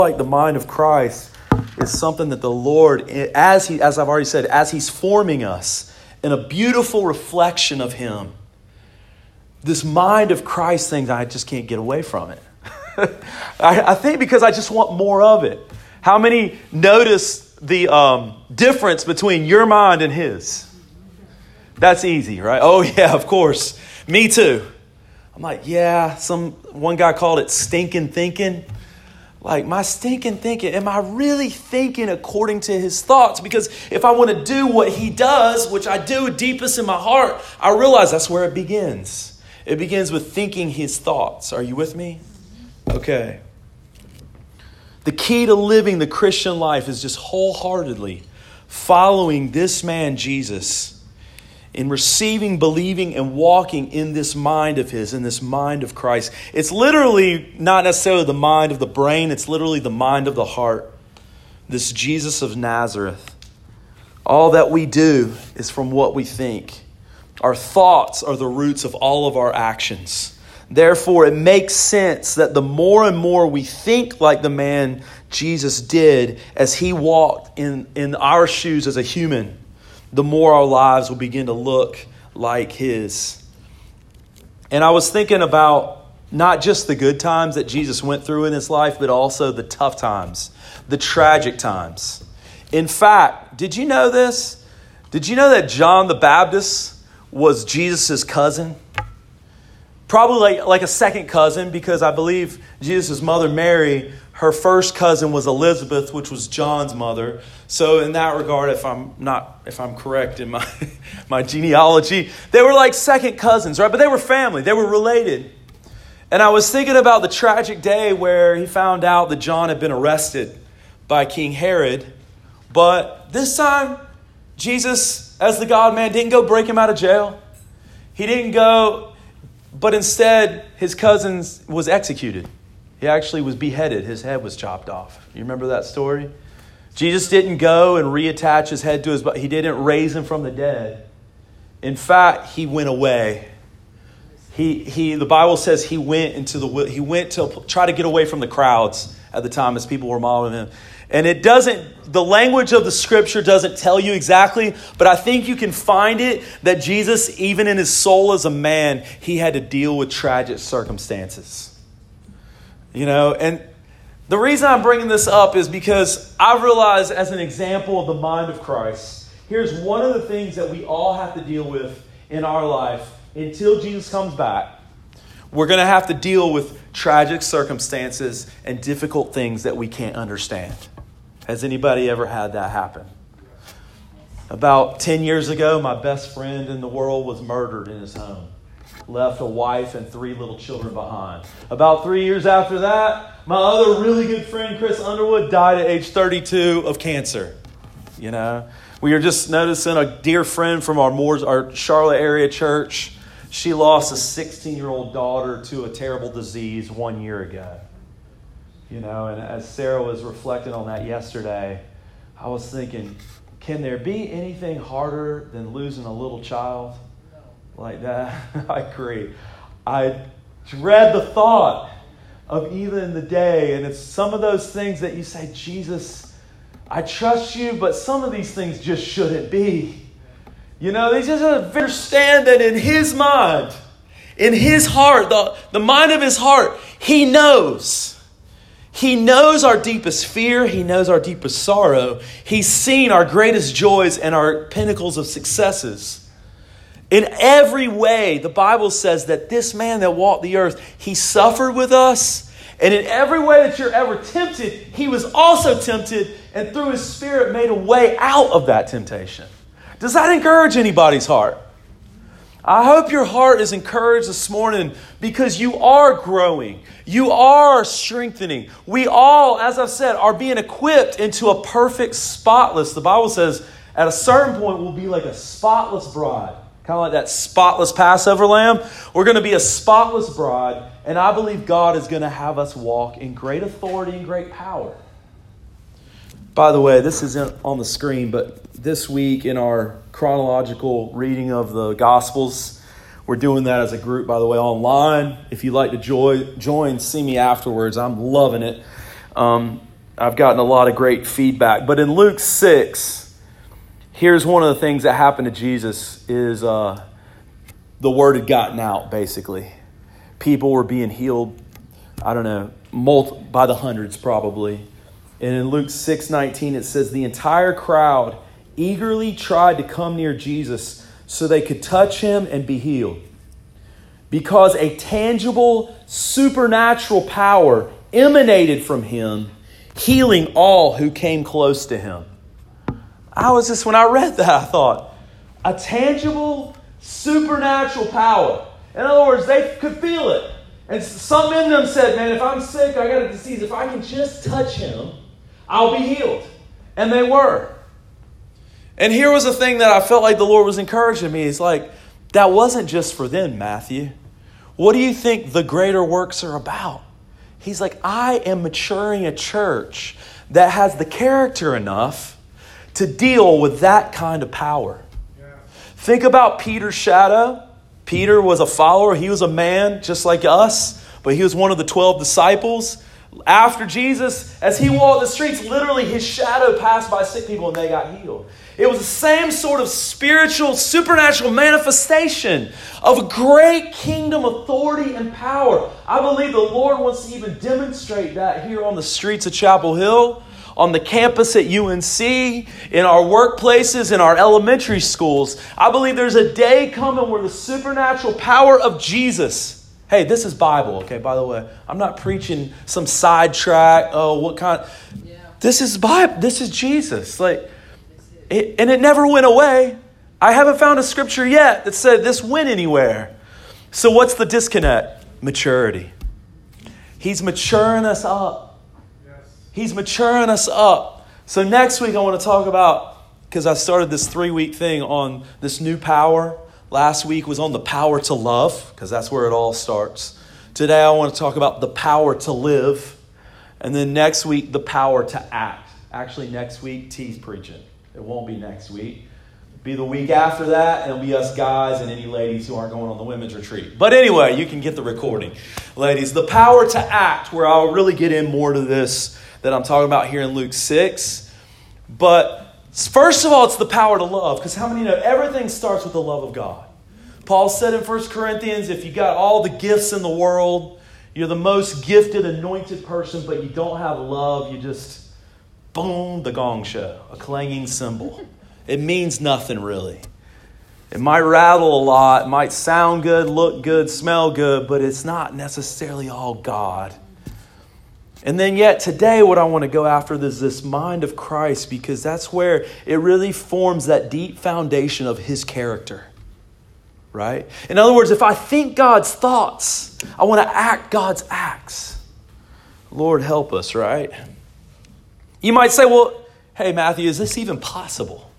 like the mind of Christ is something that the Lord, as I've already said, as He's forming us in a beautiful reflection of Him, this mind of Christ thing, I just can't get away from it. I think because I just want more of it. How many notice the difference between your mind and His? That's easy, right? Oh yeah, of course. Me too. I'm like, yeah, one guy called it stinking thinking. Like, my stinking thinking, am I really thinking according to His thoughts? Because if I want to do what He does, which I do deepest in my heart, I realize that's where it begins. It begins with thinking His thoughts. Are you with me? Okay. The key to living the Christian life is just wholeheartedly following this man, Jesus, in receiving, believing, and walking in this mind of His, in this mind of Christ. It's literally not necessarily the mind of the brain. It's literally the mind of the heart. This Jesus of Nazareth. All that we do is from what we think. Our thoughts are the roots of all of our actions. Therefore, it makes sense that the more and more we think like the man Jesus did as He walked in our shoes as a human, the more our lives will begin to look like His. And I was thinking about not just the good times that Jesus went through in His life, but also the tough times, the tragic times. In fact, did you know this? Did you know that John the Baptist was Jesus' cousin? Probably like a second cousin, because I believe Jesus' mother Mary, her first cousin was Elizabeth, which was John's mother. So in that regard, if I'm correct in my genealogy, they were like second cousins, right? But they were family. They were related. And I was thinking about the tragic day where he found out that John had been arrested by King Herod. But this time, Jesus, as the God-man, didn't go break him out of jail. He didn't go, but instead, his cousin was executed. He actually was beheaded. His head was chopped off. You remember that story? Jesus didn't go and reattach his head to his body. He didn't raise him from the dead. In fact, he went away. The Bible says he went to try to get away from the crowds at the time as people were mobbing him. And the language of the scripture doesn't tell you exactly, but I think you can find it that Jesus, even in his soul as a man, he had to deal with tragic circumstances. And the reason I'm bringing this up is because I realize, as an example of the mind of Christ, here's one of the things that we all have to deal with in our life until Jesus comes back. We're going to have to deal with tragic circumstances and difficult things that we can't understand. Has anybody ever had that happen? About 10 years ago, my best friend in the world was murdered in his home. Left a wife and 3 little children behind. About 3 years after that, my other really good friend, Chris Underwood, died at age 32 of cancer. We were just noticing a dear friend from our Charlotte area church. She lost a 16-year-old daughter to a terrible disease 1 year ago. And as Sarah was reflecting on that yesterday, I was thinking, can there be anything harder than losing a little child like that? I agree. I dread the thought of even the day. And it's some of those things that you say, Jesus, I trust you, but some of these things just shouldn't be. They just understand that in his mind, in his heart, the mind of his heart, he knows. He knows our deepest fear. He knows our deepest sorrow. He's seen our greatest joys and our pinnacles of successes. In every way, the Bible says that this man that walked the earth, he suffered with us. And in every way that you're ever tempted, he was also tempted, and through his Spirit made a way out of that temptation. Does that encourage anybody's heart? I hope your heart is encouraged this morning, because you are growing. You are strengthening. We all, as I've said, are being equipped into a perfect, spotless. The Bible says at a certain point we'll be like a spotless bride. Kind of like that spotless Passover lamb. We're going to be a spotless bride. And I believe God is going to have us walk in great authority and great power. By the way, this isn't on the screen, but this week in our chronological reading of the Gospels, we're doing that as a group, by the way, online. If you'd like to join, see me afterwards. I'm loving it. I've gotten a lot of great feedback. But in Luke 6, here's one of the things that happened to Jesus is the word had gotten out, basically. People were being healed, I don't know, by the hundreds probably. And in Luke 6:19, it says, the entire crowd eagerly tried to come near Jesus so they could touch him and be healed, because a tangible supernatural power emanated from him, healing all who came close to him. When I read that, I thought, a tangible supernatural power. In other words, they could feel it. And some in them said, man, if I'm sick, I got a disease, if I can just touch him, I'll be healed. And they were. And here was a thing that I felt like the Lord was encouraging me. It's like, that wasn't just for them, Matthew. What do you think the greater works are about? He's like, I am maturing a church that has the character enough to deal with that kind of power. Yeah. Think about Peter's shadow. Peter was a follower. He was a man just like us, but he was one of the 12 disciples. After Jesus, as he walked the streets, literally his shadow passed by sick people and they got healed. It was the same sort of spiritual, supernatural manifestation of great kingdom authority and power. I believe the Lord wants to even demonstrate that here on the streets of Chapel Hill, on the campus at UNC, in our workplaces, in our elementary schools. I believe there's a day coming where the supernatural power of Jesus... Hey, this is Bible, okay, by the way. I'm not preaching some sidetrack. Oh, what kind... Yeah. This is Bible. This is Jesus. And it never went away. I haven't found a scripture yet that said this went anywhere. So what's the disconnect? Maturity. He's maturing us up. Yes. He's maturing us up. So next week I want to talk about, because I started this 3-week thing on this new power. Last week was on the power to love, because that's where it all starts. Today I want to talk about the power to live. And then next week, the power to act. Actually, next week, T's preaching. It won't be next week. It'll be the week after that, and it'll be us guys and any ladies who aren't going on the women's retreat. But anyway, you can get the recording. Ladies, the power to act, where I'll really get in more to this that I'm talking about here in Luke 6. But first of all, it's the power to love, because how many know everything starts with the love of God? Paul said in 1 Corinthians, if you got all the gifts in the world, you're the most gifted, anointed person, but you don't have love, you just, boom, the gong show, a clanging cymbal. It means nothing really. It might rattle a lot, it might sound good, look good, smell good, but it's not necessarily all God. And then yet today what I want to go after is this mind of Christ, because that's where it really forms that deep foundation of his character. Right? In other words, if I think God's thoughts, I want to act God's acts. Lord, help us, right? You might say, well, hey, Matthew, is this even possible?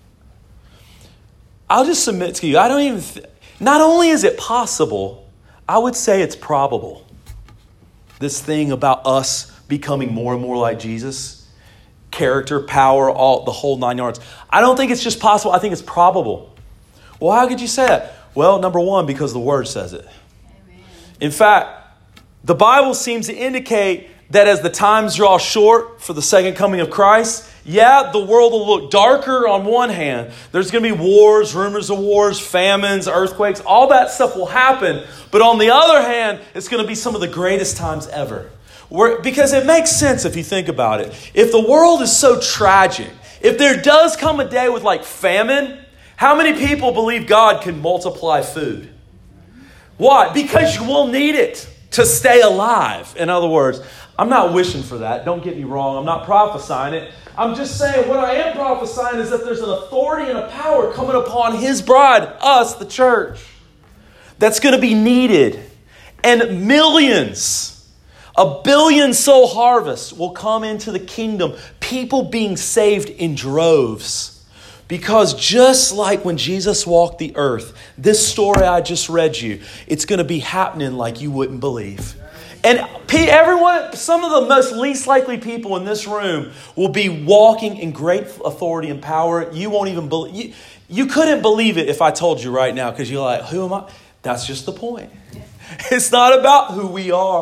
I'll just submit to you. Not only is it possible, I would say it's probable. This thing about us becoming more and more like Jesus, character, power, the whole 9 yards. I don't think it's just possible. I think it's probable. Well, how could you say that? Well, number one, because the Word says it. Amen. In fact, the Bible seems to indicate that as the times draw short for the second coming of Christ, the world will look darker on one hand. There's going to be wars, rumors of wars, famines, earthquakes. All that stuff will happen. But on the other hand, it's going to be some of the greatest times ever. Because it makes sense if you think about it. If the world is so tragic, if there does come a day with like famine, how many people believe God can multiply food? Why? Because you will need it to stay alive. In other words, I'm not wishing for that. Don't get me wrong. I'm not prophesying it. I'm just saying what I am prophesying is that there's an authority and a power coming upon his bride, us, the church, that's going to be needed. And millions, 1 billion soul harvest will come into the kingdom. People being saved in droves. Because just like when Jesus walked the earth, this story I just read you, it's going to be happening like you wouldn't believe. And everyone, some of the most least likely people in this room will be walking in great authority and power. You won't even believe. You couldn't believe it if I told you right now, because you're like, who am I? That's just the point. It's not about who we are.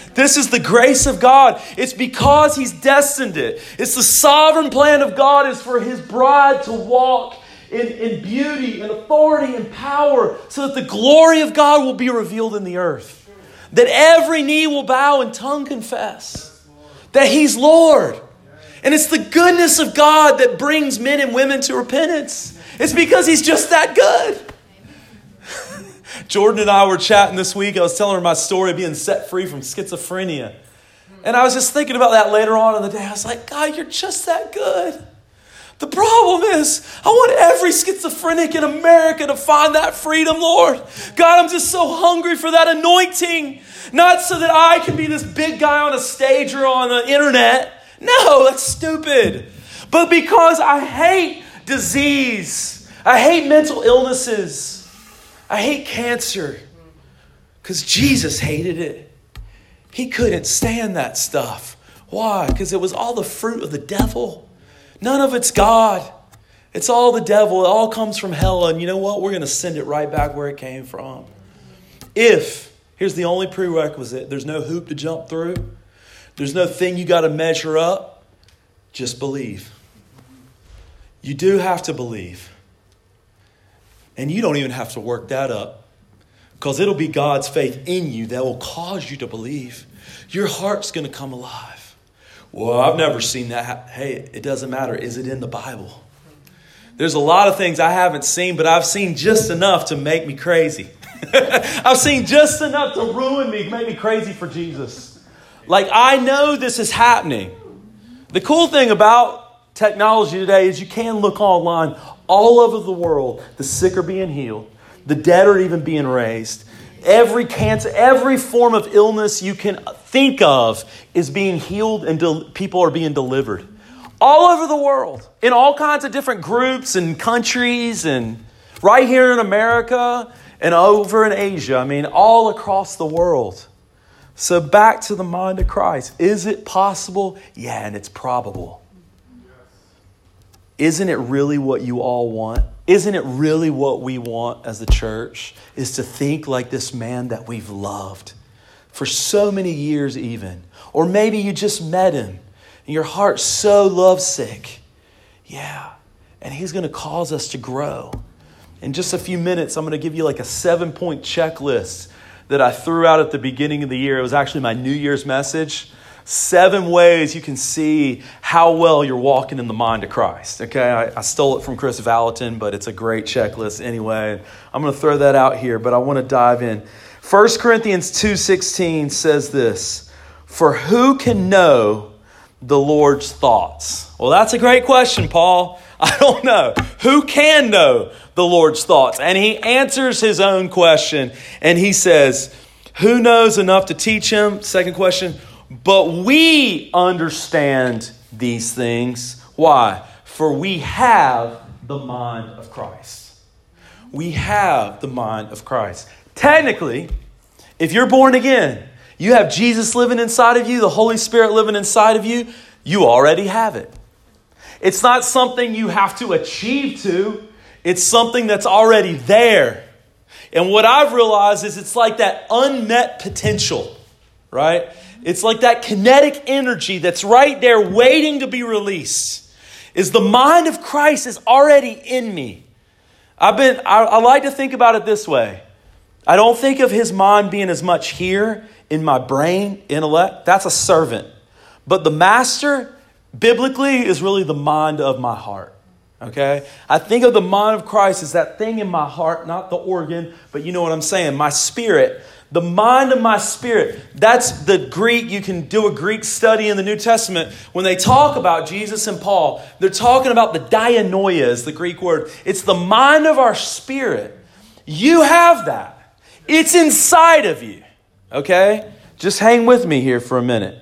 This is the grace of God. It's because He's destined it. It's the sovereign plan of God is for His bride to walk in beauty and authority and power so that the glory of God will be revealed in the earth. That every knee will bow and tongue confess that He's Lord. And it's the goodness of God that brings men and women to repentance. It's because He's just that good. Jordan and I were chatting this week. I was telling her my story of being set free from schizophrenia. And I was just thinking about that later on in the day. I was like, God, you're just that good. The problem is, I want every schizophrenic in America to find that freedom, Lord. God, I'm just so hungry for that anointing. Not so that I can be this big guy on a stage or on the internet. No, that's stupid. But because I hate disease. I hate mental illnesses. I hate cancer. Because Jesus hated it. He couldn't stand that stuff. Why? Because it was all the fruit of the devil. None of it's God. It's all the devil. It all comes from hell. And you know what? We're going to send it right back where it came from. Here's the only prerequisite. There's no hoop to jump through. There's no thing you got to measure up. Just believe. You do have to believe. And you don't even have to work that up. Because it'll be God's faith in you that will cause you to believe. Your heart's going to come alive. Well, I've never seen that. Hey, it doesn't matter. Is it in the Bible? There's a lot of things I haven't seen, but I've seen just enough to make me crazy. I've seen just enough to ruin me, make me crazy for Jesus. Like, I know this is happening. The cool thing about technology today is you can look online all over the world. The sick are being healed. The dead are even being raised. Every cancer, every form of illness you can think of is being healed and people are being delivered. All over the world. In all kinds of different groups and countries and right here in America and over in Asia. I mean, all across the world. So back to the mind of Christ. Is it possible? Yeah, and it's probable. Isn't it really what you all want? Isn't it really what we want as the church? Is to think like this man that we've loved for so many years even. Or maybe you just met him and your heart's so lovesick. Yeah. And He's going to cause us to grow. In just a few minutes, I'm going to give you like a 7-point checklist that I threw out at the beginning of the year. It was actually my New Year's message. 7 ways you can see how well you're walking in the mind of Christ. Okay, I stole it from Chris Valentin, but it's a great checklist anyway. I'm going to throw that out here, but I want to dive in. 1 Corinthians 2:16 says this, "For who can know the Lord's thoughts?" Well, that's a great question, Paul. I don't know. Who can know the Lord's thoughts? And he answers his own question, and he says, who knows enough to teach him? Second question, but we understand these things. Why? For we have the mind of Christ. We have the mind of Christ. Technically, if you're born again, you have Jesus living inside of you, the Holy Spirit living inside of you, you already have it. It's not something you have to achieve to. It's something that's already there. And what I've realized is it's like that unmet potential, right? It's like that kinetic energy that's right there waiting to be released. Is the mind of Christ is already in me. I like to think about it this way. I don't think of His mind being as much here in my brain, intellect. That's a servant. But the master, biblically, is really the mind of my heart. Okay? I think of the mind of Christ as that thing in my heart, not the organ, but you know what I'm saying, my spirit. The mind of my spirit. That's the Greek. You can do a Greek study in the New Testament. When they talk about Jesus and Paul, they're talking about the dianoia is the Greek word. It's the mind of our spirit. You have that. It's inside of you. Okay? Just hang with me here for a minute.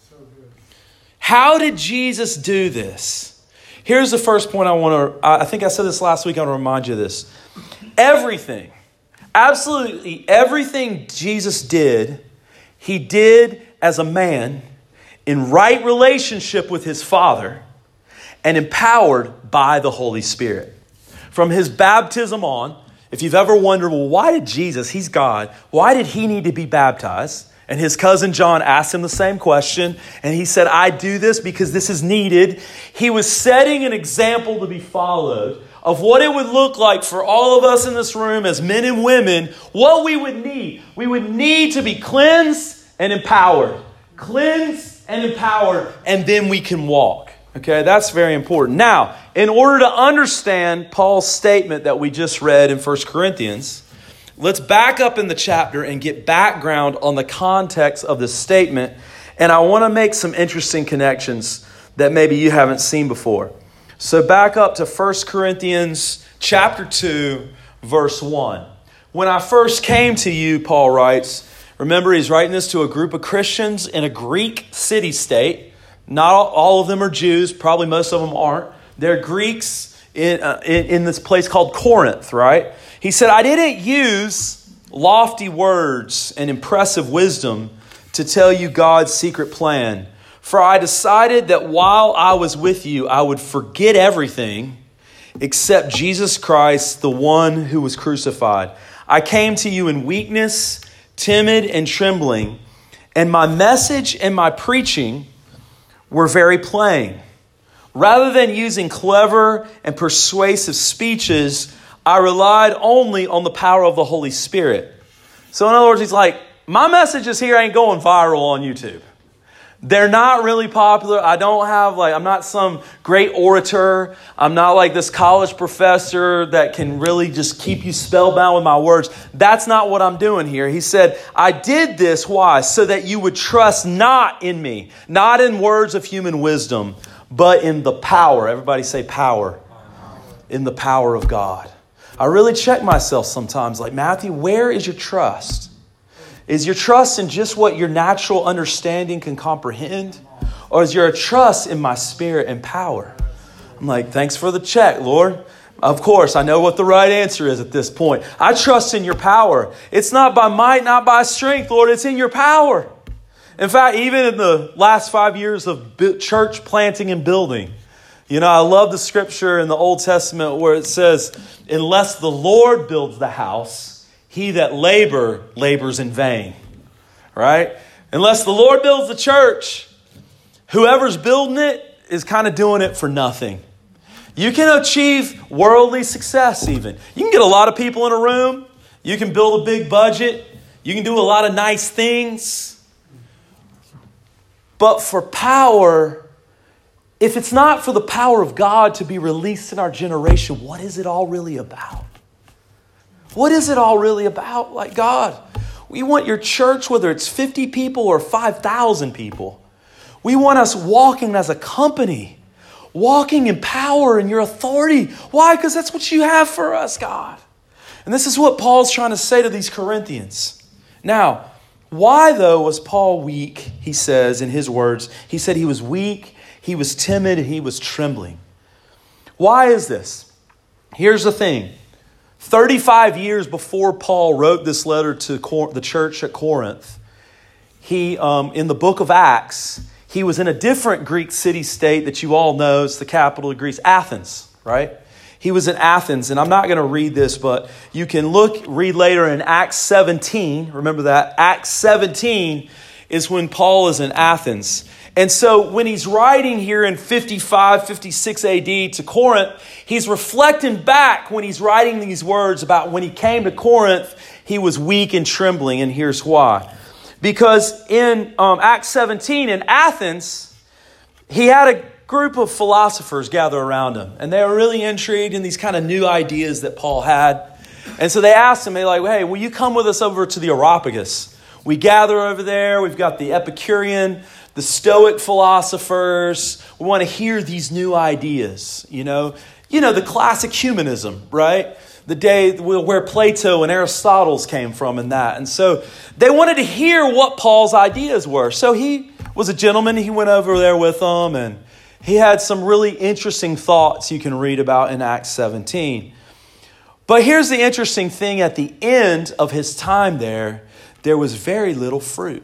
How did Jesus do this? Here's the first point I think I said this last week. I want to remind you of this. Everything. Absolutely everything Jesus did, He did as a man in right relationship with His Father and empowered by the Holy Spirit. From His baptism on, if you've ever wondered, well, why did Jesus, He's God, why did He need to be baptized? And his cousin John asked him the same question. And he said, I do this because this is needed. He was setting an example to be followed of what it would look like for all of us in this room as men and women, what we would need. We would need to be cleansed and empowered. Cleansed and empowered, and then we can walk. Okay, that's very important. Now, in order to understand Paul's statement that we just read in 1 Corinthians, let's back up in the chapter and get background on the context of this statement. And I want to make some interesting connections that maybe you haven't seen before. So back up to 1 Corinthians chapter 2, verse 1. When I first came to you, Paul writes, remember, he's writing this to a group of Christians in a Greek city-state. Not all of them are Jews. Probably most of them aren't. They're Greeks in this place called Corinth, right? He said, I didn't use lofty words and impressive wisdom to tell you God's secret plan. For I decided that while I was with you, I would forget everything except Jesus Christ, the one who was crucified. I came to you in weakness, timid and trembling, and my message and my preaching were very plain. Rather than using clever and persuasive speeches, I relied only on the power of the Holy Spirit. So in other words, he's like, my messages here ain't going viral on YouTube. They're not really popular. I'm not some great orator. I'm not like this college professor that can really just keep you spellbound with my words. That's not what I'm doing here. He said, I did this, why? So that you would trust not in me, not in words of human wisdom, but in the power. Everybody say power. In the power of God. I really check myself sometimes, like, Matthew, where is your trust? Is your trust in just what your natural understanding can comprehend? Or is your trust in my spirit and power? I'm like, thanks for the check, Lord. Of course, I know what the right answer is at this point. I trust in your power. It's not by might, not by strength, Lord. It's in your power. In fact, even in the last 5 years of church planting and building, I love the scripture in the Old Testament where it says, unless the Lord builds the house, he that labors in vain, right? Unless the Lord builds the church, whoever's building it is kind of doing it for nothing. You can achieve worldly success even. You can get a lot of people in a room. You can build a big budget. You can do a lot of nice things. But for power, if it's not for the power of God to be released in our generation, what is it all really about? What is it all really about? Like, God, we want your church, whether it's 50 people or 5,000 people. We want us walking as a company, walking in power and your authority. Why? Because that's what you have for us, God. And this is what Paul's trying to say to these Corinthians. Now, why, though, was Paul weak? He says in his words, he said he was weak, he was timid, and he was trembling. Why is this? Here's the thing. 35 years before Paul wrote this letter to the church at Corinth, he, in the book of Acts, he was in a different Greek city-state that you all know is the capital of Greece, Athens, right? He was in Athens, and I'm not going to read this, but you can read later in Acts 17. Remember that? Acts 17 is when Paul is in Athens. And so when he's writing here in 55, 56 AD to Corinth, he's reflecting back when he's writing these words about when he came to Corinth, he was weak and trembling. And here's why. Because in Acts 17 in Athens, he had a group of philosophers gather around him. And they were really intrigued in these kind of new ideas that Paul had. And so they asked him, they're like, hey, will you come with us over to the Areopagus? We gather over there. We've got the Epicurean, the Stoic philosophers. We want to hear these new ideas, the classic humanism, right? The day where Plato and Aristotle came from and that. And so they wanted to hear what Paul's ideas were. So he was a gentleman. He went over there with them and he had some really interesting thoughts you can read about in Acts 17. But here's the interesting thing. At the end of his time there was very little fruit.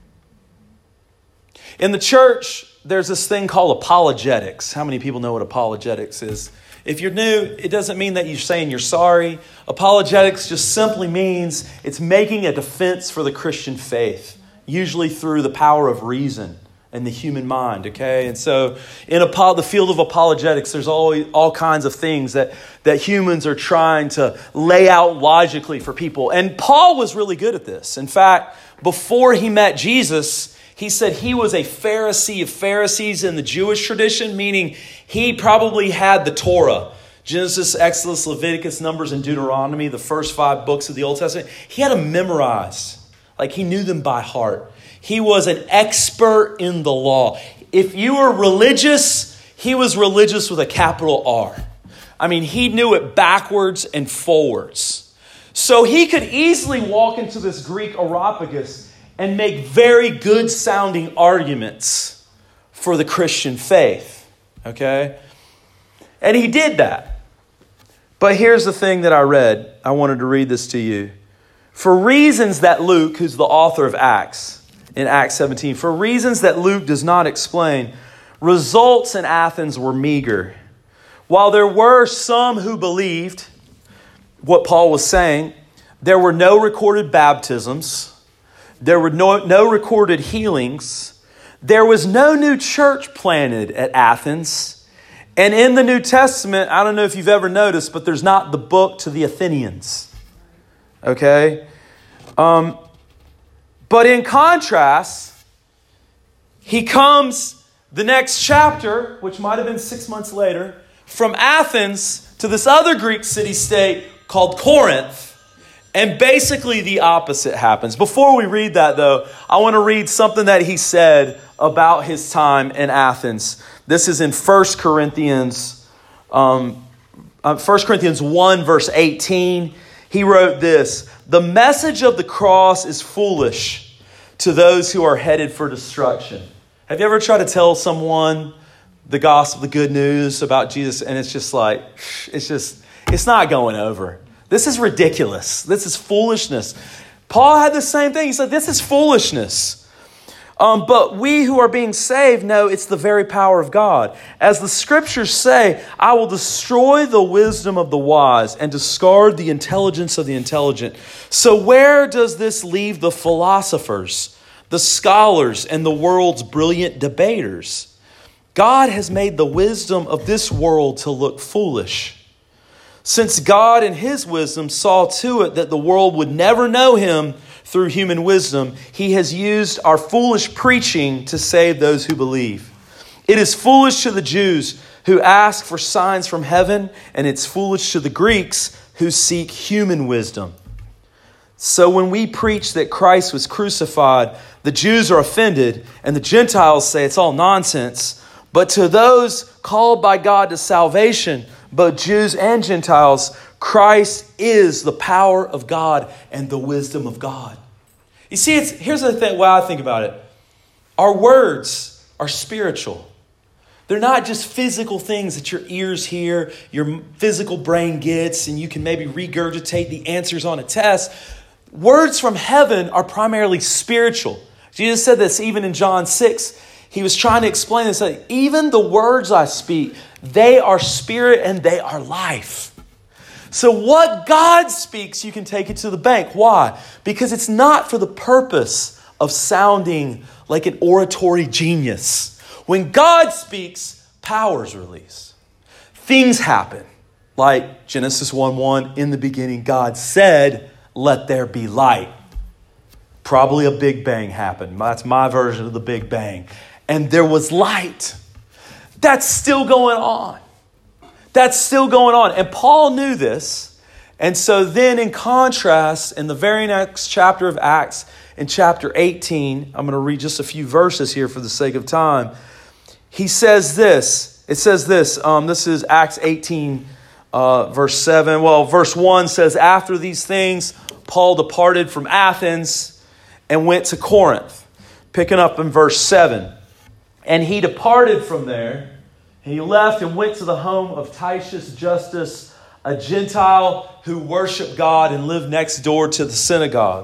In the church, there's this thing called apologetics. How many people know what apologetics is? If you're new, it doesn't mean that you're saying you're sorry. Apologetics just simply means it's making a defense for the Christian faith. usually through the power of reason and the human mind, okay? And so in the field of apologetics, there's always all kinds of things that humans are trying to lay out logically for people. And Paul was really good at this. In fact, before he met Jesus, he said he was a Pharisee of Pharisees in the Jewish tradition, meaning he probably had the Torah. Genesis, Exodus, Leviticus, Numbers, and Deuteronomy, the first 5 books of the Old Testament. He had them memorized. Like he knew them by heart. He was an expert in the law. If you were religious, he was religious with a capital R. I mean, he knew it backwards and forwards. So he could easily walk into this Greek Areopagus and make very good sounding arguments for the Christian faith. Okay? And he did that. But here's the thing that I read. I wanted to read this to you. For reasons that Luke, who's the author of Acts, in Acts 17, for reasons that Luke does not explain, results in Athens were meager. While there were some who believed what Paul was saying, there were no recorded baptisms. There were no recorded healings. There was no new church planted at Athens. And in the New Testament, I don't know if you've ever noticed, but there's not the book to the Athenians. Okay? But in contrast, he comes the next chapter, which might have been 6 months later, from Athens to this other Greek city-state called Corinth. And basically the opposite happens. Before we read that, though, I want to read something that he said about his time in Athens. This is in 1 Corinthians 1, verse 18. He wrote this: "The message of the cross is foolish to those who are headed for destruction." Have you ever tried to tell someone the gospel, the good news about Jesus, and it's just like, it's not going over. This is ridiculous. This is foolishness. Paul had the same thing. He said, this is foolishness. But we who are being saved know it's the very power of God. As the scriptures say, I will destroy the wisdom of the wise and discard the intelligence of the intelligent. So where does this leave the philosophers, the scholars, and the world's brilliant debaters? God has made the wisdom of this world to look foolish. Since God in his wisdom saw to it that the world would never know him through human wisdom, he has used our foolish preaching to save those who believe. It is foolish to the Jews who ask for signs from heaven, and it's foolish to the Greeks who seek human wisdom. So when we preach that Christ was crucified, the Jews are offended, and the Gentiles say it's all nonsense. But to those called by God to salvation, both Jews and Gentiles, Christ is the power of God and the wisdom of God. You see, here's the thing, way I think about it. Our words are spiritual. They're not just physical things that your ears hear, your physical brain gets, and you can maybe regurgitate the answers on a test. Words from heaven are primarily spiritual. Jesus said this even in John 6. He was trying to explain this. Like, even the words I speak, they are spirit and they are life. So what God speaks, you can take it to the bank. Why? Because it's not for the purpose of sounding like an oratory genius. When God speaks, power is released. Things happen. Like Genesis 1:1, in the beginning, God said, let there be light. Probably a Big Bang happened. That's my version of the Big Bang. And there was light. That's still going on. That's still going on. And Paul knew this. And so then in contrast, in the very next chapter of Acts, in chapter 18, I'm going to read just a few verses here for the sake of time. He says this. It says this. This is Acts 18, verse 7. Well, verse 1 says, after these things, Paul departed from Athens and went to Corinth. Picking up in verse 7. And he departed from there, and he left and went to the home of Titius Justus, a Gentile who worshiped God and lived next door to the synagogue.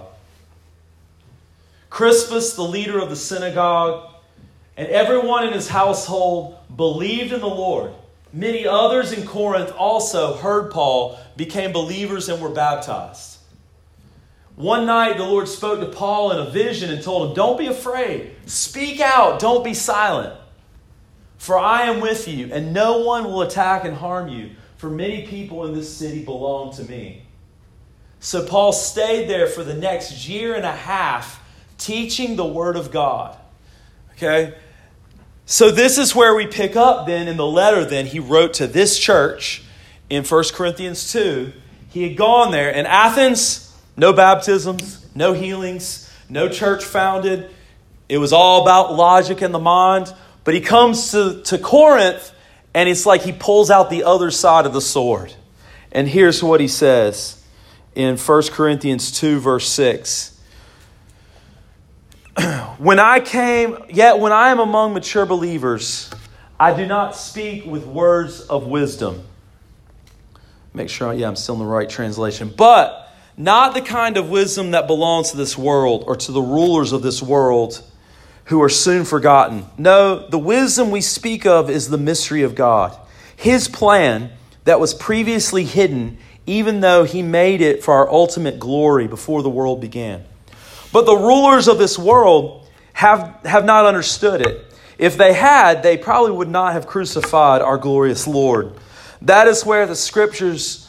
Crispus, the leader of the synagogue, and everyone in his household believed in the Lord. Many others in Corinth also heard Paul, became believers, and were baptized. One night the Lord spoke to Paul in a vision and told him, don't be afraid. Speak out. Don't be silent. For I am with you, and no one will attack and harm you, for many people in this city belong to me. So Paul stayed there for the next year and a half, teaching the Word of God. Okay? So this is where we pick up then in the letter then he wrote to this church in 1 Corinthians 2. He had gone there. In Athens, no baptisms, no healings, no church founded. It was all about logic and the mind. But he comes to Corinth, and it's like he pulls out the other side of the sword. And here's what he says in 1 Corinthians 2, verse 6. When I am among mature believers, I do not speak with words of wisdom. Make sure, I'm still in the right translation. But not the kind of wisdom that belongs to this world or to the rulers of this world, who are soon forgotten. No, the wisdom we speak of is the mystery of God. His plan that was previously hidden, even though he made it for our ultimate glory before the world began. But the rulers of this world have not understood it. If they had, they probably would not have crucified our glorious Lord. That is where the scriptures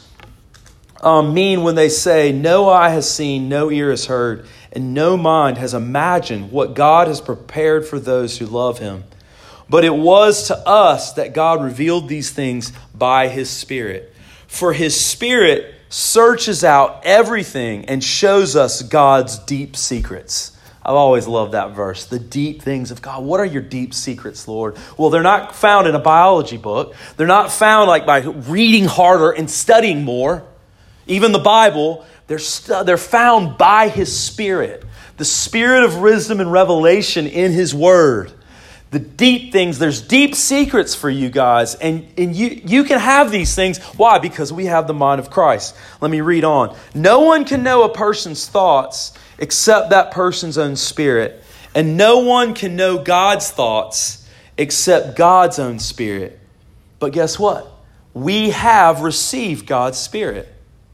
mean when they say, no eye has seen, no ear has heard, and no mind has imagined what God has prepared for those who love him. But it was to us that God revealed these things by his Spirit. For his Spirit searches out everything and shows us God's deep secrets. I've always loved that verse, the deep things of God. What are your deep secrets, Lord? Well, they're not found in a biology book. They're not found like by reading harder and studying more. Even the Bible, they're found by his Spirit. The Spirit of wisdom and revelation in his word. The deep things, there's deep secrets for you guys. And you can have these things. Why? Because we have the mind of Christ. Let me read on. No one can know a person's thoughts except that person's own spirit. And no one can know God's thoughts except God's own Spirit. But guess what? We have received God's Spirit.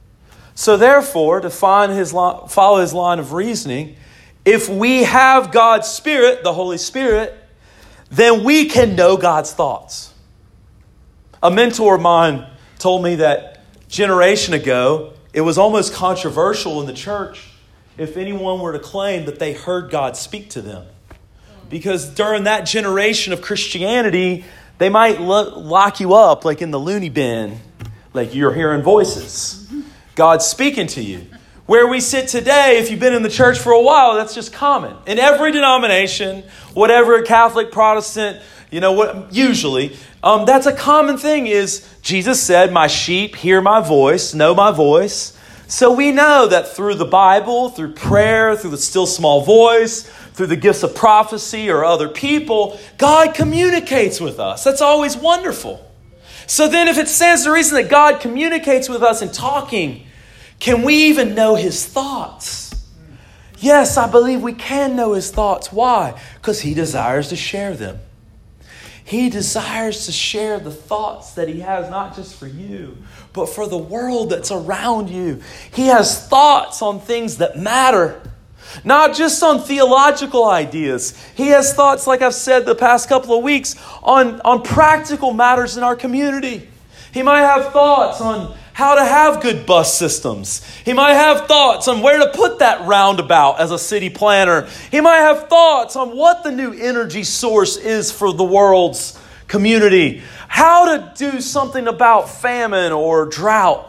So therefore, to follow his line of reasoning, if we have God's Spirit, the Holy Spirit, then we can know God's thoughts. A mentor of mine told me that generation ago, it was almost controversial in the church if anyone were to claim that they heard God speak to them. Because during that generation of Christianity, they might lock you up like in the loony bin, like you're hearing voices. God's speaking to you. Where we sit today, if you've been in the church for a while, that's just common. In every denomination, whatever, Catholic, Protestant, usually, that's a common thing is Jesus said, my sheep hear my voice, know my voice. So we know that through the Bible, through prayer, through the still small voice, through the gifts of prophecy or other people, God communicates with us. That's always wonderful. So then if it stands to reason that God communicates with us in talking, can we even know his thoughts? Yes, I believe we can know his thoughts. Why? Because he desires to share them. He desires to share the thoughts that he has, not just for you, but for the world that's around you. He has thoughts on things that matter. Not just on theological ideas. He has thoughts, like I've said the past couple of weeks, on practical matters in our community. He might have thoughts on how to have good bus systems. He might have thoughts on where to put that roundabout as a city planner. He might have thoughts on what the new energy source is for the world's community. How to do something about famine or drought.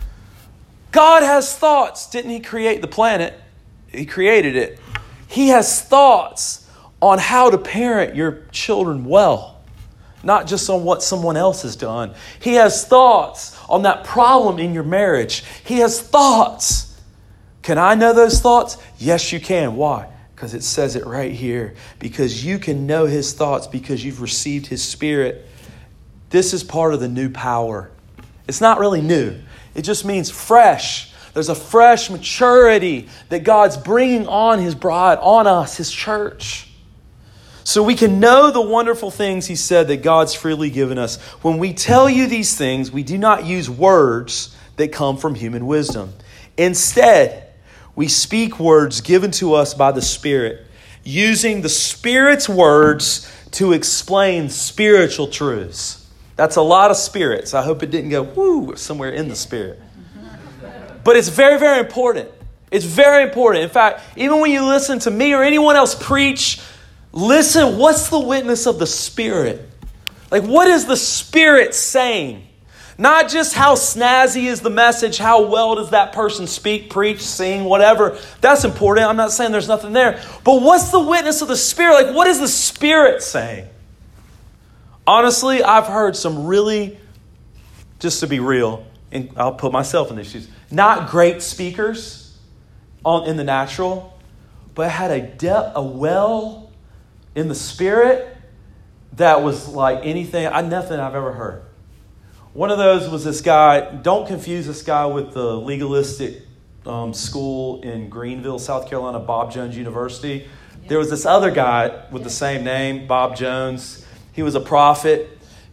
God has thoughts. Didn't he create the planet? He created it. He has thoughts on how to parent your children well, not just on what someone else has done. He has thoughts on that problem in your marriage. He has thoughts. Can I know those thoughts? Yes, you can. Why? Because it says it right here. Because you can know his thoughts because you've received his Spirit. This is part of the new power. It's not really new. It just means fresh. There's a fresh maturity that God's bringing on his bride, on us, his church. So we can know the wonderful things he said that God's freely given us. When we tell you these things, we do not use words that come from human wisdom. Instead, we speak words given to us by the Spirit, using the Spirit's words to explain spiritual truths. That's a lot of spirits. I hope it didn't go, woo, somewhere in the Spirit. But it's very, very important. It's very important. In fact, even when you listen to me or anyone else preach, listen, what's the witness of the Spirit? Like, what is the Spirit saying? Not just how snazzy is the message, how well does that person speak, preach, sing, whatever. That's important. I'm not saying there's nothing there. But what's the witness of the Spirit? Like, what is the Spirit saying? Honestly, I've heard some really, just to be real, and I'll put myself in these shoes, not great speakers in the natural, but had a well in the Spirit that was like nothing I've ever heard. One of those was this guy. Don't confuse this guy with the legalistic school in Greenville, South Carolina, Bob Jones University. There was this other guy with the same name, Bob Jones. He was a prophet.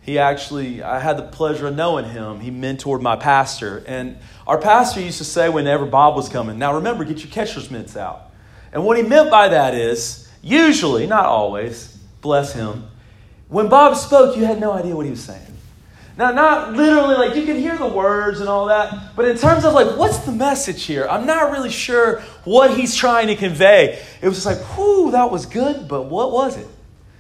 I had the pleasure of knowing him. He mentored my pastor. And our pastor used to say whenever Bob was coming, now remember, get your catcher's mitts out. And what he meant by that is, usually, not always, bless him, when Bob spoke, you had no idea what he was saying. Now, not literally, like you can hear the words and all that, but in terms of like, what's the message here? I'm not really sure what he's trying to convey. It was just like, whew, that was good, but what was it?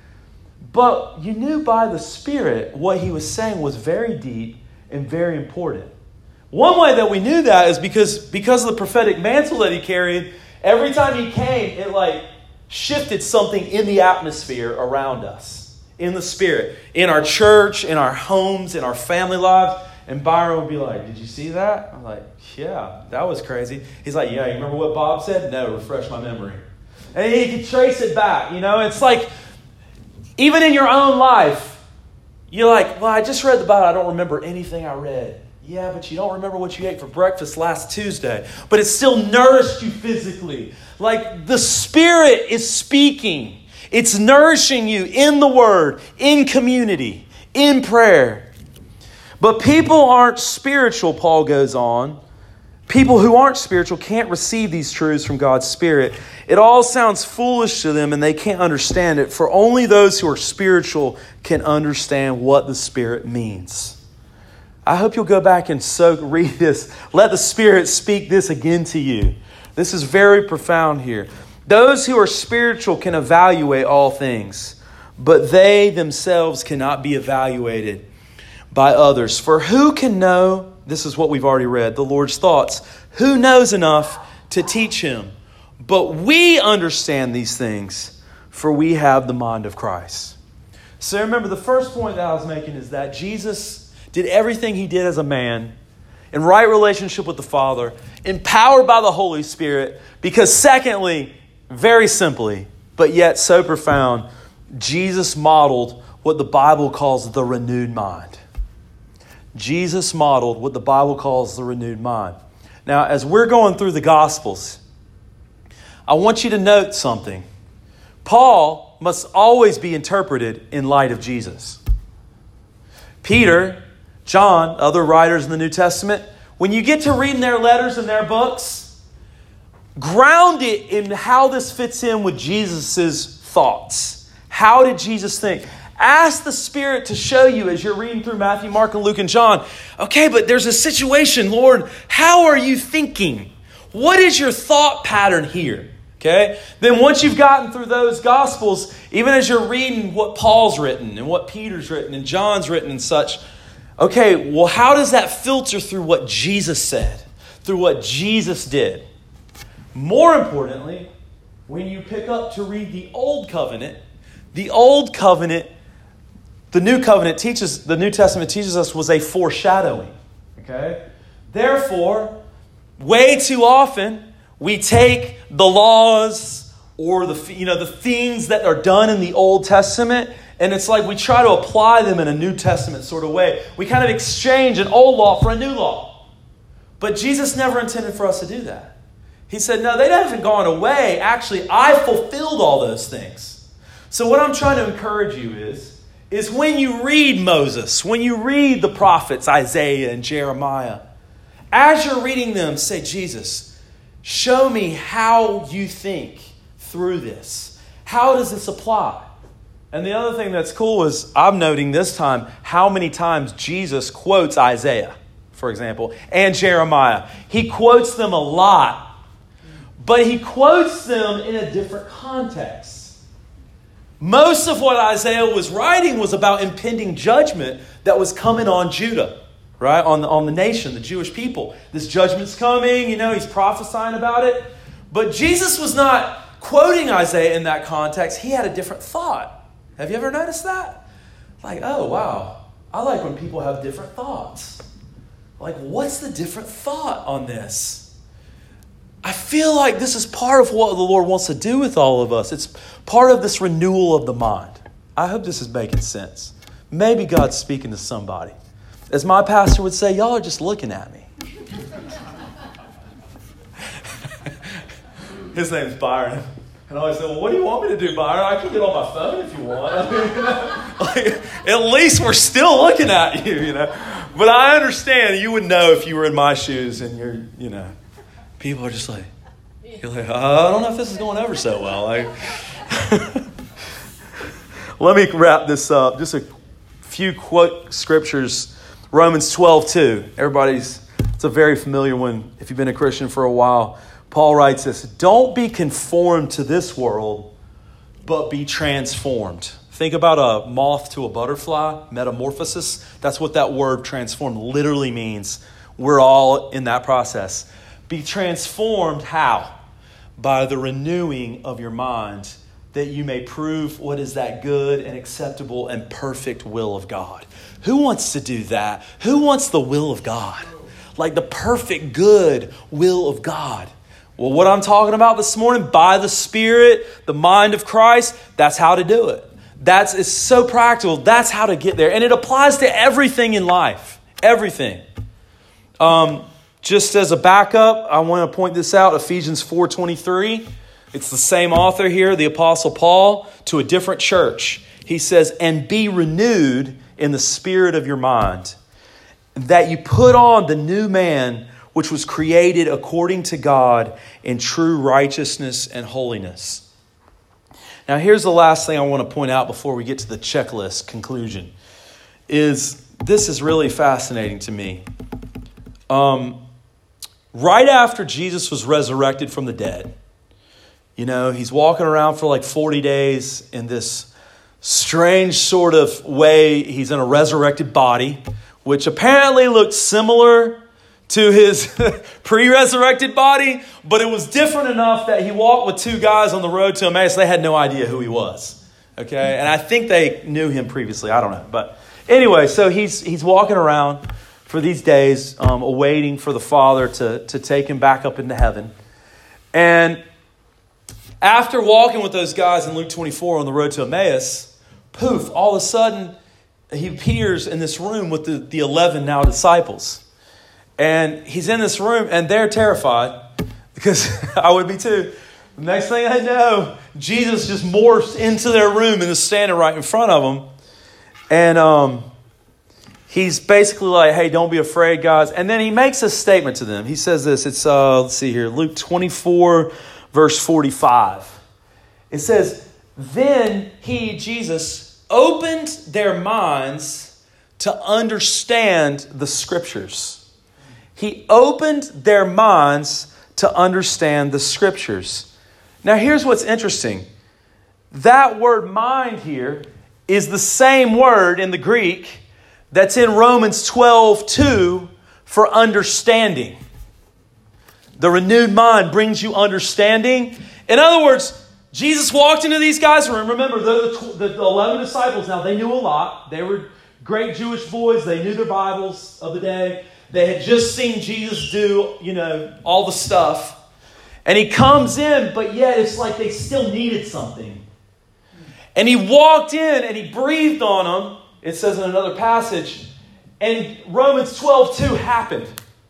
But you knew by the Spirit what he was saying was very deep and very important. One way that we knew that is because of the prophetic mantle that he carried, every time he came, it like shifted something in the atmosphere around us. In the Spirit, in our church, in our homes, in our family lives. And Byron would be like, did you see that? I'm like, yeah, that was crazy. He's like, yeah, you remember what Bob said? No, refresh my memory. And he could trace it back. It's like, even in your own life, you're like, well, I just read the Bible. I don't remember anything I read. Yeah, but you don't remember what you ate for breakfast last Tuesday. But it still nourished you physically. Like the Spirit is speaking. It's nourishing you in the Word, in community, in prayer. But people aren't spiritual, Paul goes on. People who aren't spiritual can't receive these truths from God's Spirit. It all sounds foolish to them and they can't understand it. For only those who are spiritual can understand what the Spirit means. I hope you'll go back and read this. Let the Spirit speak this again to you. This is very profound here. Those who are spiritual can evaluate all things, but they themselves cannot be evaluated by others. For who can know, this is what we've already read, the Lord's thoughts. Who knows enough to teach him? But we understand these things, for we have the mind of Christ. So remember, the first point that I was making is that Jesus did everything he did as a man in right relationship with the Father, empowered by the Holy Spirit, because secondly, very simply, but yet so profound, Jesus modeled what the Bible calls the renewed mind. Jesus modeled what the Bible calls the renewed mind. Now, as we're going through the Gospels, I want you to note something. Paul must always be interpreted in light of Jesus. Peter, John, other writers in the New Testament, when you get to reading their letters and their books, ground it in how this fits in with Jesus' thoughts. How did Jesus think? Ask the Spirit to show you as you're reading through Matthew, Mark, and Luke, and John. Okay, but there's a situation, Lord. How are you thinking? What is your thought pattern here? Okay? Then once you've gotten through those Gospels, even as you're reading what Paul's written and what Peter's written and John's written and such, okay, well, how does that filter through what Jesus said, through what Jesus did? More importantly, when you pick up to read the Old Covenant, the New Testament teaches us was a foreshadowing. Okay? Therefore, way too often we take the laws or the things that are done in the Old Testament, and it's like we try to apply them in a New Testament sort of way. We kind of exchange an old law for a new law. But Jesus never intended for us to do that. He said, no, they haven't gone away. Actually, I fulfilled all those things. So what I'm trying to encourage you is when you read Moses, when you read the prophets, Isaiah and Jeremiah, as you're reading them, say, Jesus, Show me how you think through this. How does this apply? And the other thing that's cool is I'm noting this time how many times Jesus quotes Isaiah, for example, and Jeremiah. He quotes them a lot, but he quotes them in a different context. Most of what Isaiah was writing was about impending judgment that was coming on Judah, right? On the nation, the Jewish people. This judgment's coming, he's prophesying about it. But Jesus was not quoting Isaiah in that context. He had a different thought. Have you ever noticed that? Like, oh, wow. I like when people have different thoughts. Like, what's the different thought on this? I feel like this is part of what the Lord wants to do with all of us. It's part of this renewal of the mind. I hope this is making sense. Maybe God's speaking to somebody. As my pastor would say, y'all are just looking at me. His name's Byron. And I always say, well, what do you want me to do, Byron? I can get on my phone if you want. At least we're still looking at you, But I understand you would know if you were in my shoes and you're, people are just like, you're like, I don't know if this is going over so well. Let me wrap this up. Just a few quote scriptures. Romans 12:2. It's a very familiar one if you've been a Christian for a while. Paul writes this, don't be conformed to this world, but be transformed. Think about a moth to a butterfly, metamorphosis. That's what that word transformed literally means. We're all in that process. Be transformed how? By the renewing of your mind, that you may prove what is that good and acceptable and perfect will of God. Who wants to do that? Who wants the will of God? Like the perfect good will of God. Well, what I'm talking about this morning, by the Spirit, the mind of Christ, that's how to do it. It's so practical. That's how to get there. And it applies to everything in life. Everything. Just as a backup, I want to point this out. Ephesians 4:23. It's the same author here, the Apostle Paul, to a different church. He says, and be renewed in the spirit of your mind, that you put on the new man, which was created according to God in true righteousness and holiness. Now, here's the last thing I want to point out before we get to the checklist conclusion. This is really fascinating to me. Right after Jesus was resurrected from the dead, he's walking around for like 40 days in this strange sort of way. He's in a resurrected body, which apparently looked similar to his pre-resurrected body, but it was different enough that he walked with two guys on the road to Emmaus. They had no idea who he was. Okay, and I think they knew him previously. I don't know, but anyway, so he's walking around for these days, awaiting for the Father to take him back up into heaven. And after walking with those guys in Luke 24 on the road to Emmaus, poof! All of a sudden, he appears in this room with the 11 now disciples. And he's in this room, and they're terrified, because I would be too. The next thing I know, Jesus just morphs into their room and is standing right in front of them. And he's basically like, hey, don't be afraid, guys. And then he makes a statement to them. He says this. It's, let's see here, Luke 24, verse 45. It says, then he, Jesus, opened their minds to understand the Scriptures. He opened their minds to understand the Scriptures. Now, here's what's interesting. That word mind here is the same word in the Greek that's in Romans 12:2 for understanding. The renewed mind brings you understanding. In other words, Jesus walked into these guys' room. Remember, the 11 disciples, now they knew a lot. They were great Jewish boys. They knew their Bibles of the day. They had just seen Jesus do, all the stuff. And he comes in, but yet it's like they still needed something. And he walked in and he breathed on them. It says in another passage. And Romans 12:2 happened.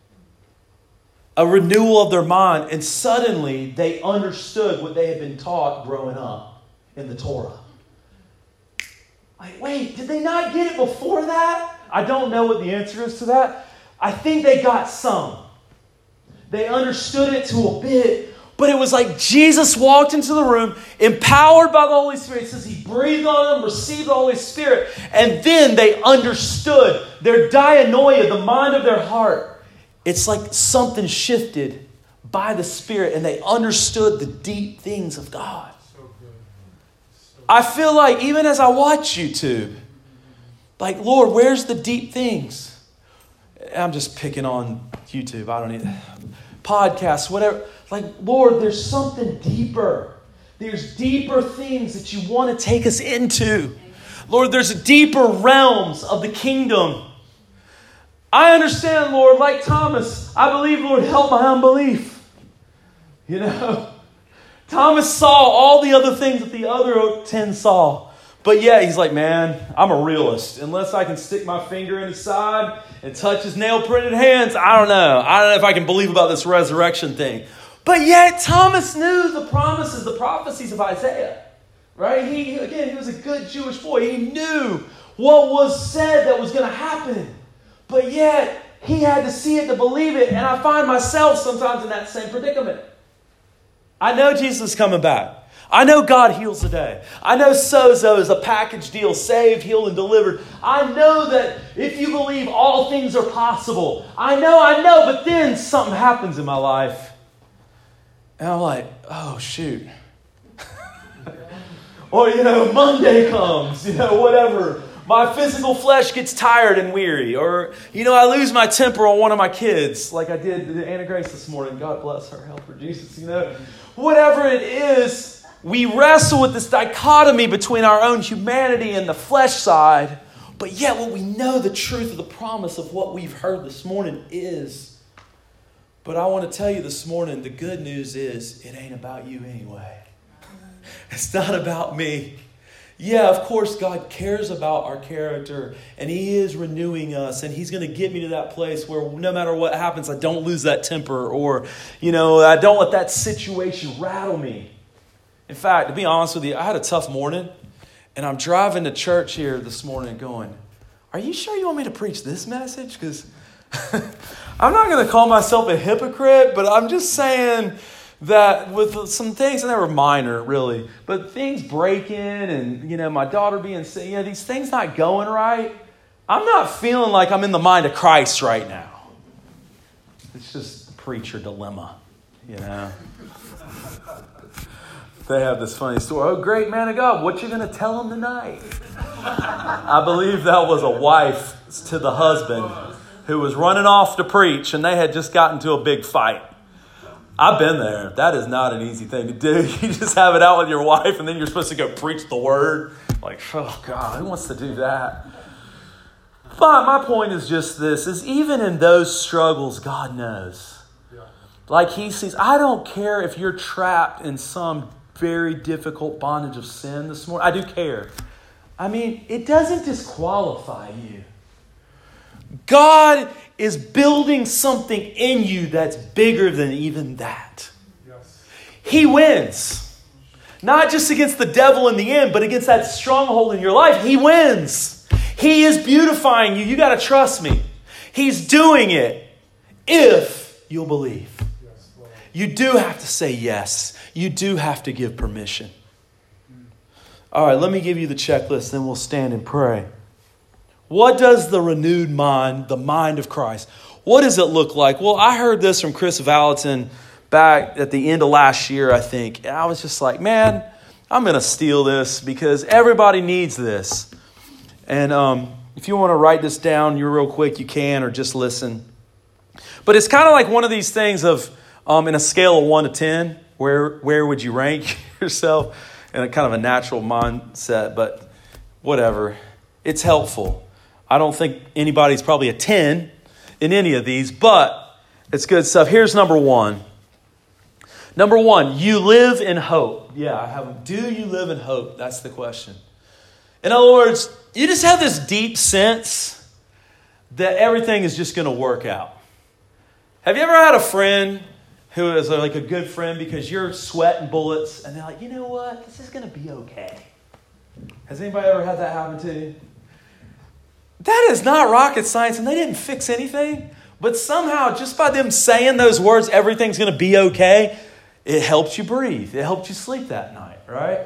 A renewal of their mind. And suddenly they understood what they had been taught growing up in the Torah. Like, wait, did they not get it before that? I don't know what the answer is to that. I think they got some. They understood it to a bit. But it was like Jesus walked into the room, empowered by the Holy Spirit. It says he breathed on them, received the Holy Spirit. And then they understood their dianoia, the mind of their heart. It's like something shifted by the Spirit and they understood the deep things of God. I feel like even as I watch YouTube, like, Lord, where's the deep things? I'm just picking on YouTube. I don't need podcasts, whatever. Like, Lord, there's something deeper. There's deeper things that you want to take us into. Lord, there's deeper realms of the kingdom. I understand, Lord, like Thomas, I believe, Lord, help my unbelief. You know, Thomas saw all the other things that the other 10 saw. But yeah, he's like, man, I'm a realist. Unless I can stick my finger in his side and touch his nail-printed hands, I don't know. I don't know if I can believe about this resurrection thing. But yet, Thomas knew the promises, the prophecies of Isaiah. Right? He was a good Jewish boy. He knew what was said that was going to happen. But yet, he had to see it to believe it. And I find myself sometimes in that same predicament. I know Jesus is coming back. I know God heals today. I know sozo is a package deal, saved, healed, and delivered. I know that if you believe, all things are possible. I know, but then something happens in my life. And I'm like, oh, shoot. Or, Monday comes, whatever. My physical flesh gets tired and weary. Or, I lose my temper on one of my kids, like I did to Anna Grace this morning. God bless her, help her, Jesus, Whatever it is, we wrestle with this dichotomy between our own humanity and the flesh side. But yet what we know the truth of the promise of what we've heard this morning is. But I want to tell you this morning, the good news is it ain't about you anyway. It's not about me. Yeah, of course, God cares about our character and He is renewing us and He's going to get me to that place where no matter what happens, I don't lose that temper or, I don't let that situation rattle me. In fact, to be honest with you, I had a tough morning and I'm driving to church here this morning going, are you sure you want me to preach this message? Because I'm not going to call myself a hypocrite, but I'm just saying that with some things, and they were minor, really, but things breaking and, my daughter being sick, these things not going right, I'm not feeling like I'm in the mind of Christ right now. It's just a preacher dilemma, They have this funny story. Oh, great man of God, what you going to tell him tonight? I believe that was a wife to the husband who was running off to preach, and they had just gotten to a big fight. I've been there. That is not an easy thing to do. You just have it out with your wife, and then you're supposed to go preach the word. Like, oh, God, who wants to do that? But my point is just this, is even in those struggles, God knows. Like He sees. I don't care if you're trapped in some very difficult bondage of sin this morning. I do care. I mean, it doesn't disqualify you. God is building something in you that's bigger than even that. Yes. He wins. Not just against the devil in the end, but against that stronghold in your life. He wins. He is beautifying you. You got to trust me. He's doing it if you'll believe. Yes, you do have to say yes. You do have to give permission. All right, let me give you the checklist, then we'll stand and pray. What does the renewed mind, the mind of Christ, what does it look like? Well, I heard this from Chris Valentin back at the end of last year, I think. And I was just like, man, I'm going to steal this because everybody needs this. And if you want to write this down, you're real quick, you can, or just listen. But it's kind of like one of these things of, in a scale of 1 to 10, where would you rank yourself? In a kind of a natural mindset, but whatever. It's helpful. I don't think anybody's probably a 10 in any of these, but it's good stuff. Here's number 1. Number 1, you live in hope. Yeah, I have. Do you live in hope? That's the question. In other words, you just have this deep sense that everything is just going to work out. Have you ever had a friend who is like a good friend because you're sweating bullets and they're like, you know what? This is going to be okay. Has anybody ever had that happen to you? That is not rocket science, and they didn't fix anything. But somehow, just by them saying those words, everything's going to be okay, it helps you breathe. It helps you sleep that night, right?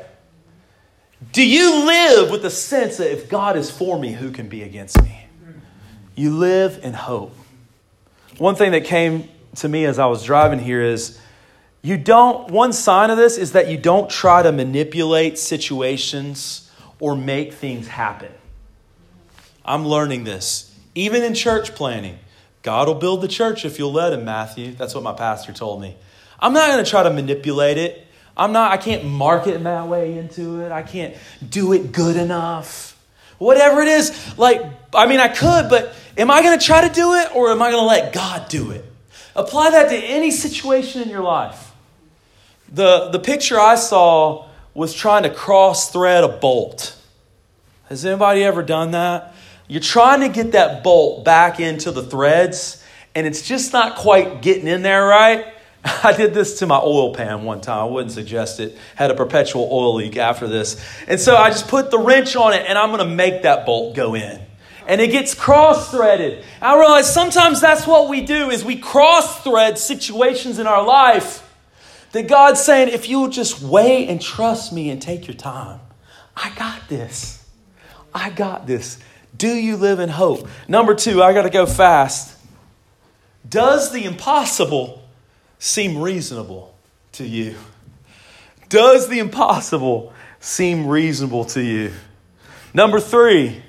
Do you live with the sense that if God is for me, who can be against me? You live in hope. One thing that came to me as I was driving here is one sign of this is that you don't try to manipulate situations or make things happen. I'm learning this. Even in church planning, God will build the church if you'll let him, Matthew. That's what my pastor told me. I'm not going to try to manipulate it. I can't market my way into it. I can't do it good enough. Whatever it is, I could, but am I going to try to do it or am I going to let God do it? Apply that to any situation in your life. The picture I saw was trying to cross-thread a bolt. Has anybody ever done that? You're trying to get that bolt back into the threads, and it's just not quite getting in there right. I did this to my oil pan one time. I wouldn't suggest it. Had a perpetual oil leak after this. And so I just put the wrench on it, and I'm going to make that bolt go in. And it gets cross-threaded. I realize sometimes that's what we do, is we cross-thread situations in our life that God's saying, if you will just wait and trust me and take your time, I got this. I got this. Do you live in hope? Number 2, I got to go fast. Does the impossible seem reasonable to you? Does the impossible seem reasonable to you? Number 3,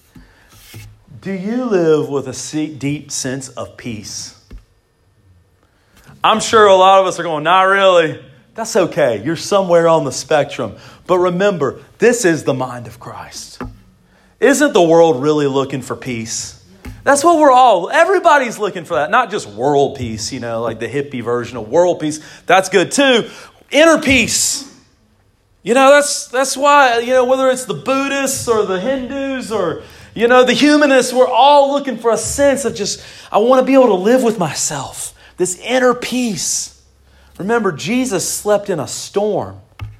do you live with a deep sense of peace? I'm sure a lot of us are going, not really. That's okay. You're somewhere on the spectrum. But remember, this is the mind of Christ. Isn't the world really looking for peace? That's what everybody's looking for that. Not just world peace, like the hippie version of world peace. That's good too. Inner peace. That's why, whether it's the Buddhists or the Hindus or, the humanists, we're all looking for a sense of I want to be able to live with myself. This inner peace. Remember, Jesus slept in a storm.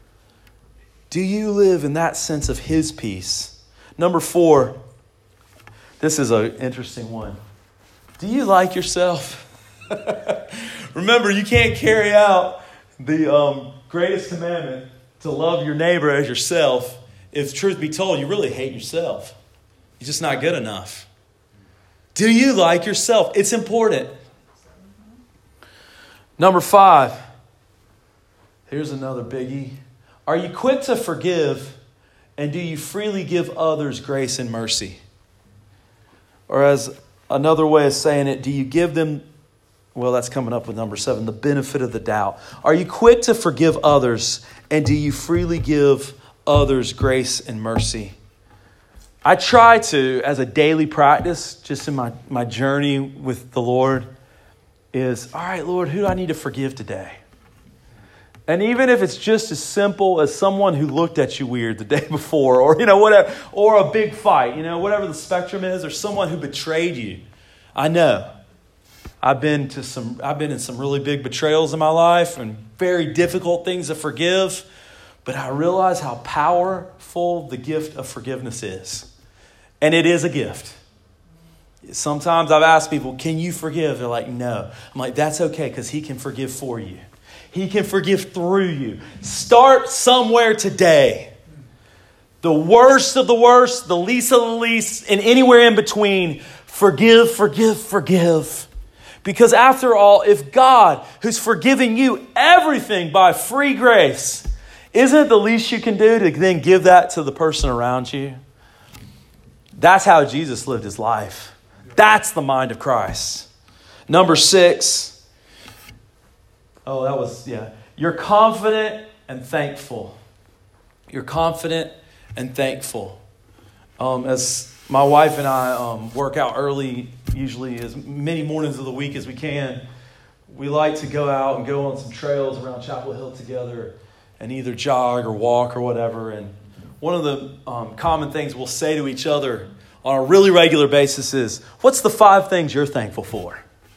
Do you live in that sense of his peace? Number 4, this is an interesting one. Do you like yourself? Remember, you can't carry out the greatest commandment to love your neighbor as yourself if, truth be told, you really hate yourself. You're just not good enough. Do you like yourself? It's important. Number 5, here's another biggie. Are you quick to forgive? And do you freely give others grace and mercy? Or as another way of saying it, do you give them, that's coming up with number 7, the benefit of the doubt. Are you quick to forgive others? And do you freely give others grace and mercy? I try to, as a daily practice, just in my journey with the Lord, is, all right, Lord, who do I need to forgive today? And even if it's just as simple as someone who looked at you weird the day before, or, whatever, or a big fight, whatever the spectrum is, or someone who betrayed you. I know. I've been in some really big betrayals in my life and very difficult things to forgive, but I realize how powerful the gift of forgiveness is. And it is a gift. Sometimes I've asked people, can you forgive? They're like, no. I'm like, that's okay, because he can forgive for you. He can forgive through you. Start somewhere today. The worst of the worst, the least of the least, and anywhere in between. Forgive, forgive, forgive. Because after all, if God, who's forgiving you everything by free grace, isn't it the least you can do to then give that to the person around you? That's how Jesus lived his life. That's the mind of Christ. Number 6. You're confident and thankful. You're confident and thankful. As my wife and I work out early, usually as many mornings of the week as we can, we like to go out and go on some trails around Chapel Hill together and either jog or walk or whatever. And one of the common things we'll say to each other on a really regular basis is, what's the 5 things you're thankful for?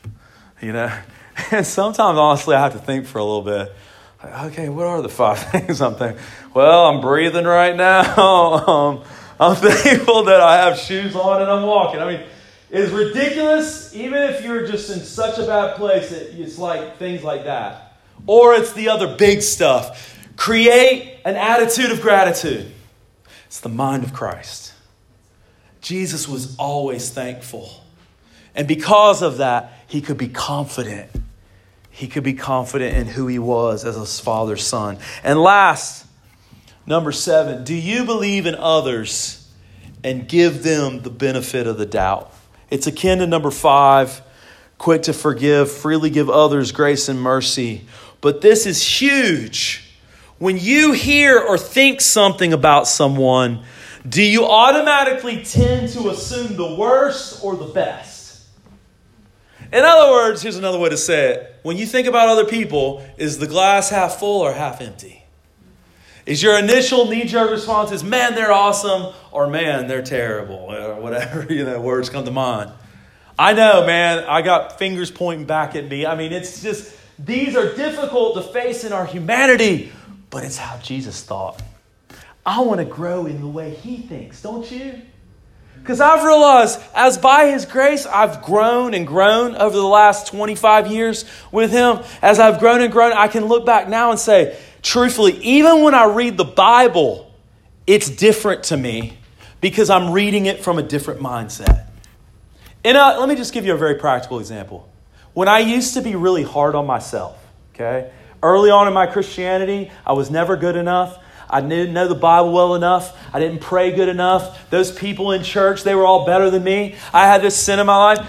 And sometimes, honestly, I have to think for a little bit. Okay, what are the 5 things I'm thankful? Well, I'm breathing right now. I'm thankful that I have shoes on and I'm walking. is ridiculous, even if you're just in such a bad place. It's like things like that. Or it's the other big stuff. Create an attitude of gratitude. It's the mind of Christ. Jesus was always thankful. And because of that, he could be confident. He could be confident in who he was as his Father's son. And last, number 7, do you believe in others and give them the benefit of the doubt? It's akin to number 5, quick to forgive, freely give others grace and mercy. But this is huge. When you hear or think something about someone, do you automatically tend to assume the worst or the best? In other words, here's another way to say it. When you think about other people, is the glass half full or half empty? Is your initial knee-jerk response is, man, they're awesome, or man, they're terrible, or whatever words come to mind. I know, man, I got fingers pointing back at me. I mean, it's just, these are difficult to face in our humanity, but it's how Jesus thought. I want to grow in the way he thinks, don't you? Because I've realized, as by his grace, I've grown and grown over the last 25 years with him. As I've grown and grown, I can look back now and say, truthfully, even when I read the Bible, it's different to me because I'm reading it from a different mindset. And let me just give you a very practical example. When I used to be really hard on myself, okay? Early on in my Christianity, I was never good enough. I didn't know the Bible well enough. I didn't pray good enough. Those people in church, they were all better than me. I had this sin in my life.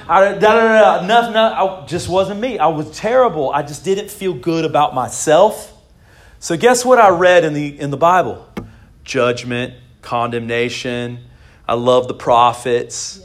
I just wasn't me. I was terrible. I just didn't feel good about myself. So guess what I read in the Bible? Judgment, condemnation. I love the prophets.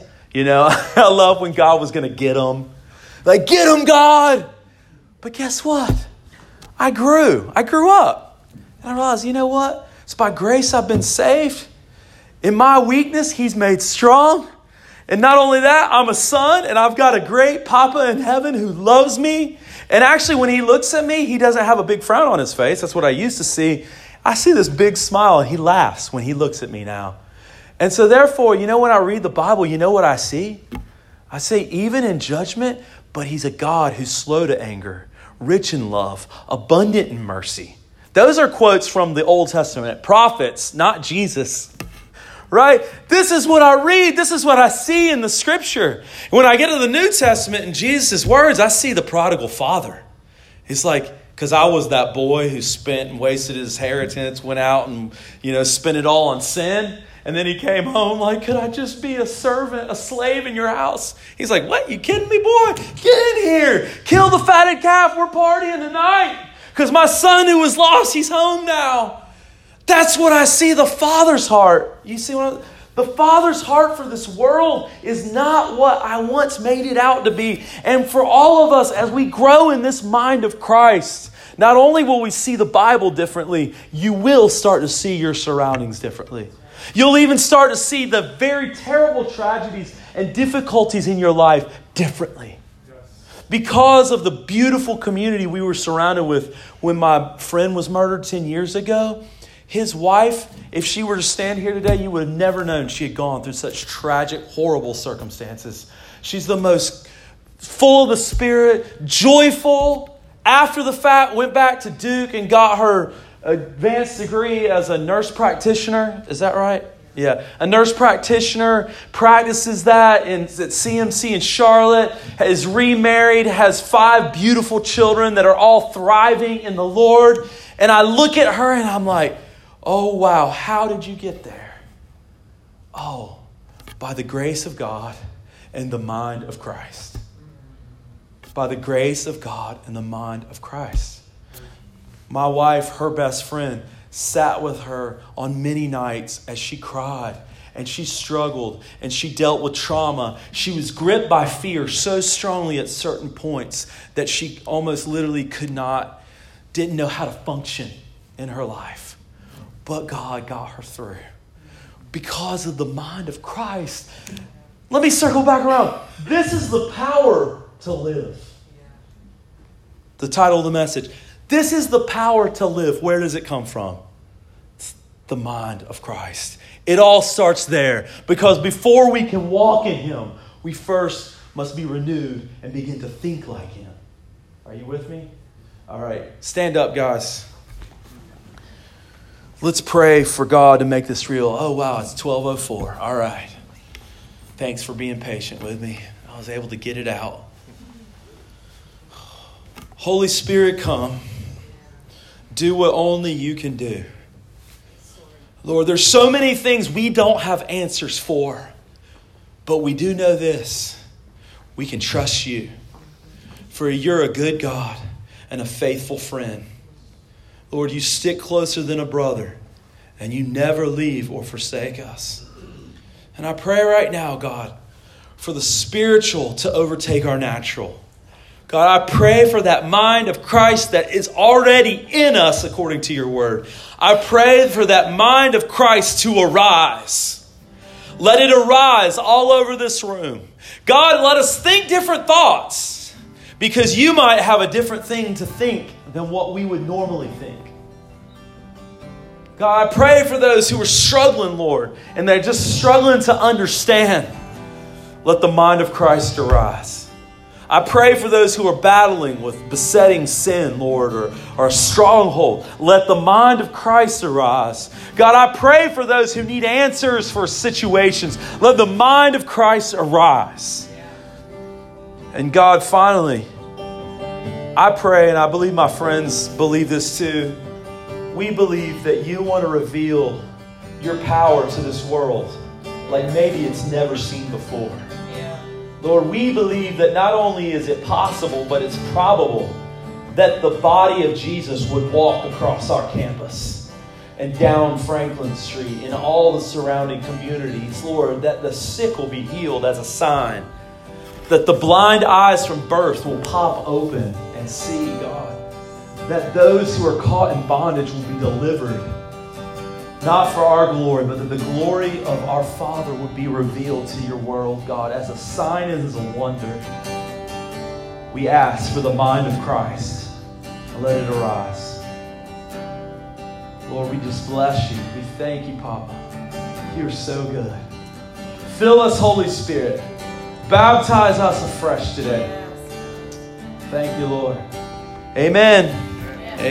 I love when God was going to get them. Like, get them, God! But guess what? I grew up. And I realized, you know what? It's by grace I've been saved. In my weakness, he's made strong. And not only that, I'm a son and I've got a great Papa in heaven who loves me. And actually, when he looks at me, he doesn't have a big frown on his face. That's what I used to see. I see this big smile and he laughs when he looks at me now. And so therefore, when I read the Bible, you know what I see? I say, even in judgment, but he's a God who's slow to anger, rich in love, abundant in mercy. Those are quotes from the Old Testament. Prophets, not Jesus. Right? This is what I read. This is what I see in the Scripture. When I get to the New Testament and Jesus' words, I see the prodigal father. It's like, because I was that boy who spent and wasted his inheritance, went out and, spent it all on sin. And then he came home like, could I just be a servant, a slave in your house? He's like, what? You kidding me, boy? Get in here. Kill the fatted calf. We're partying tonight. Because my son who was lost, he's home now. That's what I see, the Father's heart. You see the Father's heart for this world is not what I once made it out to be. And for all of us, as we grow in this mind of Christ, not only will we see the Bible differently, you will start to see your surroundings differently. You'll even start to see the very terrible tragedies and difficulties in your life differently. Because of the beautiful community we were surrounded with when my friend was murdered 10 years ago, his wife, if she were to stand here today, you would have never known she had gone through such tragic, horrible circumstances. She's the most full of the Spirit, joyful. After the fact, went back to Duke and got her advanced degree as a nurse practitioner. Is that right? Yeah, a nurse practitioner, practices that at CMC in Charlotte, is remarried, has 5 beautiful children that are all thriving in the Lord. And I look at her and I'm like, oh, wow, how did you get there? Oh, by the grace of God and the mind of Christ. By the grace of God and the mind of Christ. My wife, her best friend, sat with her on many nights as she cried and she struggled and she dealt with trauma. She was gripped by fear so strongly at certain points that she almost literally didn't know how to function in her life. But God got her through because of the mind of Christ. Let me circle back around. This is the power to live. The title of the message. This is the power to live. Where does it come from? It's the mind of Christ. It all starts there. Because before we can walk in Him, we first must be renewed and begin to think like Him. Are you with me? All right. Stand up, guys. Let's pray for God to make this real. Oh, wow, it's 12:04. All right. Thanks for being patient with me. I was able to get it out. Holy Spirit, come. Do what only you can do. Lord, there's so many things we don't have answers for, but we do know this. We can trust you, for you're a good God and a faithful friend. Lord, you stick closer than a brother, and you never leave or forsake us. And I pray right now, God, for the spiritual to overtake our natural. God, I pray for that mind of Christ that is already in us according to your word. I pray for that mind of Christ to arise. Let it arise all over this room. God, let us think different thoughts, because you might have a different thing to think than what we would normally think. God, I pray for those who are struggling, Lord, and they're just struggling to understand. Let the mind of Christ arise. I pray for those who are battling with besetting sin, Lord, or a stronghold. Let the mind of Christ arise. God, I pray for those who need answers for situations. Let the mind of Christ arise. And God, finally, I pray, and I believe my friends believe this too, we believe that you want to reveal your power to this world like maybe it's never seen before. Lord, we believe that not only is it possible, but it's probable that the body of Jesus would walk across our campus and down Franklin Street and all the surrounding communities. Lord, that the sick will be healed as a sign, that the blind eyes from birth will pop open and see, God, that those who are caught in bondage will be delivered, not for our glory, but that the glory of our Father would be revealed to your world, God, as a sign and as a wonder. We ask for the mind of Christ. Let it arise. Lord, we just bless you. We thank you, Papa. You're so good. Fill us, Holy Spirit. Baptize us afresh today. Thank you, Lord. Amen.